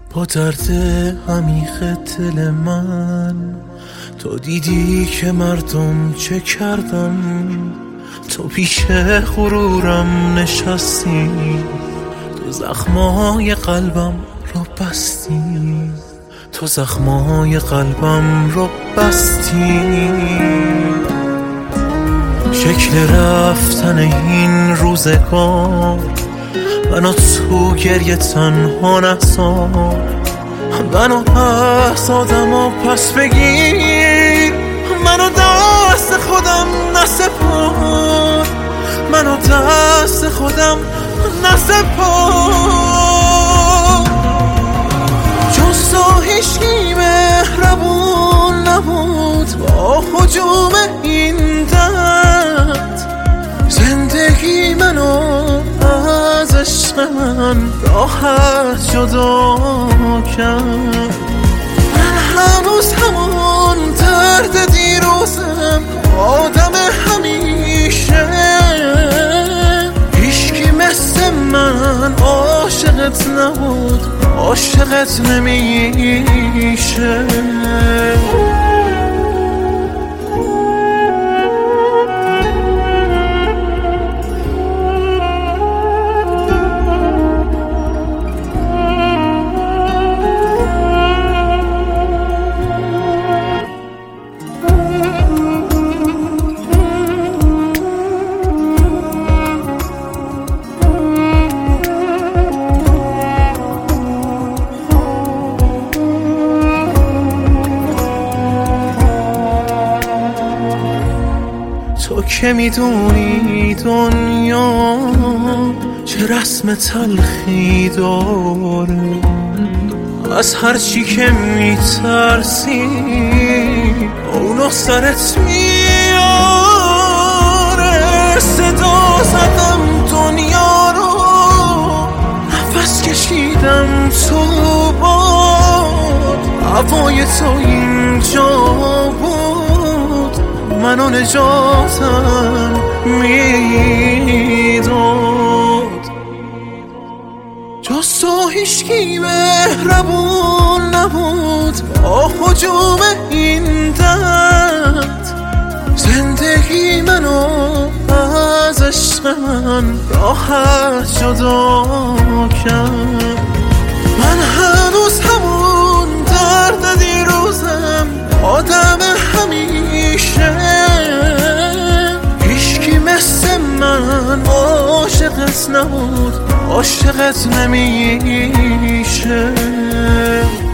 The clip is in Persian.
با درد عمیق دل من تو دیدی که مردم چه کردن، تو پیش غرورم نشستی، تو زخمای قلبم رو بستی، تو زخمای قلبم رو بستی. شکل رفتن این روزگار منو تو گریه تنها نذار، منو از آدم و پس بگیر، منو دست خودم نسپار، منو دست خودم نسپار. جز تو هیچکی مهربون نبود با هجوم این درد، زندگی منو از عشق من راحت جدا کرد. من هنوز همون درد دیروزم، آدم همیشه، هیچکی مثل من عاشقت نبود، عاشقت نمیشه. تو که میدونی دنیا چه رسم تلخی داره، از هر چی که میترسی اونو سرت میاره. صدا زدم دنیا رو، نفس کشیدم تو باد، هوای تو اینجا بود، منو نجاتم میداد. جز تو هیچکی مهربون نبود با هجوم این درد، زندگی منو از عشق من راحت جدا کرد. من هنوز همون درد دیروزم، آدم همیشه، هیچکی مثل من عاشقت نبود، عاشقت نمیشه.